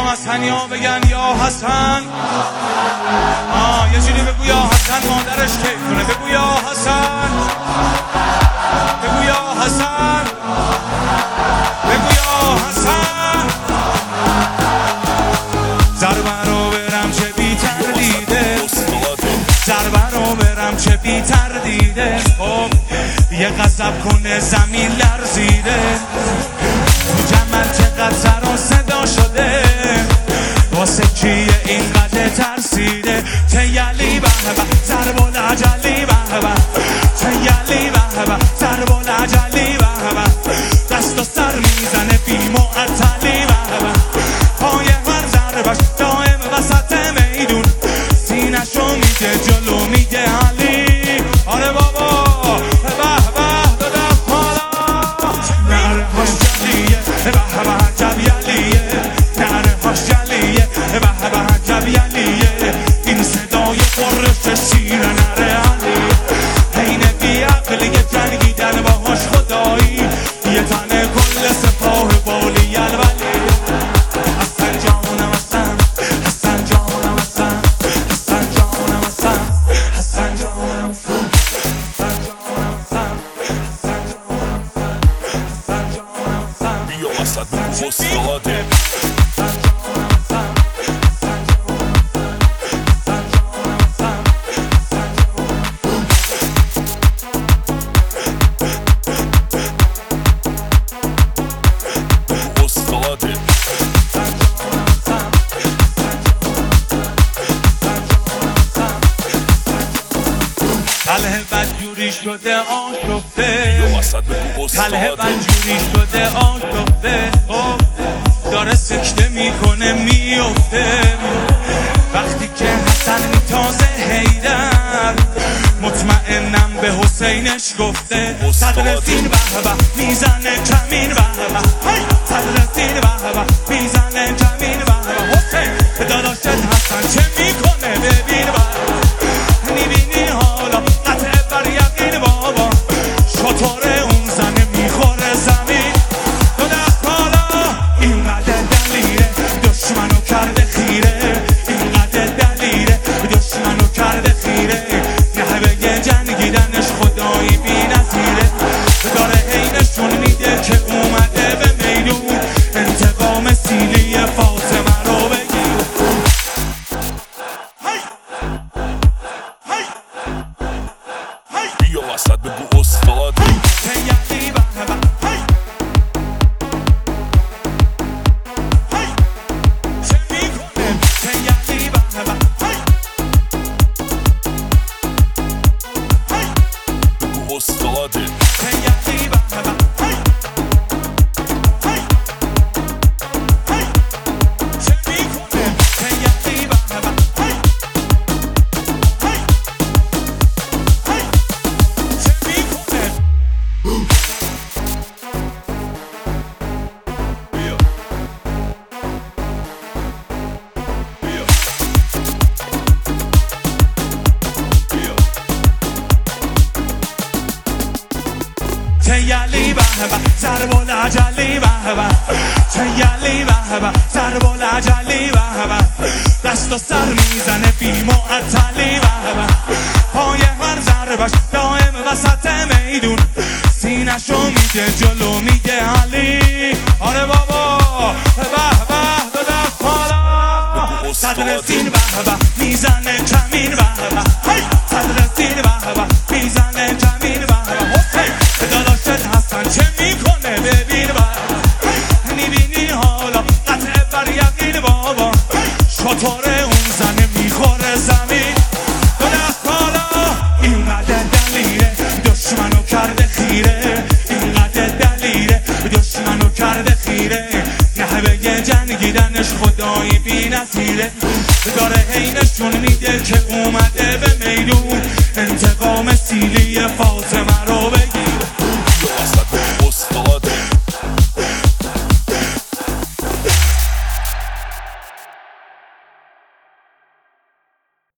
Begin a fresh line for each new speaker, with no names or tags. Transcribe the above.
حسنیا بگن یا حسن. یه جوری بگو یا حسن، مادرش کیف کنه. بگو یا حسن، بگو یا حسن، بگو یا حسن. ضربه رو برم چه بی تردیده، ضربه رو برم چه بی تردیده. خب یه غضب کنه زمین لرزیده، تو جمل چقدر سر و صدا شده، واسه کیه اینقدر ترسیده. تیلی به به ضرب العجلی به به، تیلی به به ضرب العجلی به به. دست و سر میزنه بی معطلی به به، پای هر ضربش دائم وسط میدون، سینشو میگه جلو میگه علی. آره بابا به به دادم حالا، نره هاش جلیه به به جلیه، نره هاش جلیه به به جلیه. این صدای قرش شیر نره علی، حین بی عقلیه جنگیدن باهاش خدایی، یه تنه کل سپاه بالی الولی. حسن جانم حسن، حسن جانم حسن، حسن جانم حسن، حسن جانم حسن، حسن جانم حسن، حسن جانم حسن، حسن جانم حسن.
بیا وسط بگو استاده.
تله بدجوری شده آشفته،
بیا وسط بگو
تله
استاده.
بدجوری شده آشفته. داره سکته میکنه میفته، وقتی که حسن میتازه حیدر، مطمئنم به حسینش گفته. صدر سین به به میزنه کمین به به، صدر سین به به میزنه کمین به به. حسین داداشت حسن چه میکنه ببین به، میبینی حالا قطع بر یقین بابا، شطور اون زنه میخوره زمین. دو دست حالا اینقدر دلیره، دشمنو کرده خیره، اینقدر دلیره، دشمنو کرده خیره. نحوه جنگیدنش خدایی بی نظیره، داره عینشون میده که اومده به میدون، انتقام سیلی فاطمه رو بگیر.
بیا وسط بگو استاده.
تیلی به به، چه میکنه تیلی به به،
بگو استاده.
تیلی به به، چه میکنه تیلی به به، چه میکنه.
بیا بیا بیا
تیلی به به ضرب العجلی به به، تیلی به به ضرب العجلی به به. دست و سر میزنه بی معطلی به به، پای هر ضربش دائم وسط میدون، سینشو میگه جلو میگه علی. آره بابا به به دادم حالا، صدر سین به به میزنه کمین به به، صدر سین به به میزنه کمین به به. حسین داداشت حسن چه میکنه ببین به، میبینی حالا قطع بر یقین بابا، شطور اون زنه میخوره زمین. دو دست حالا اینقدر دلیره، دشمنو کرده خیره، اینقدر دلیره، دشمنو کرده خیره. نحوه جنگیدنش خدایی بی نظیره، داره عینشون میده که اومده به میدون،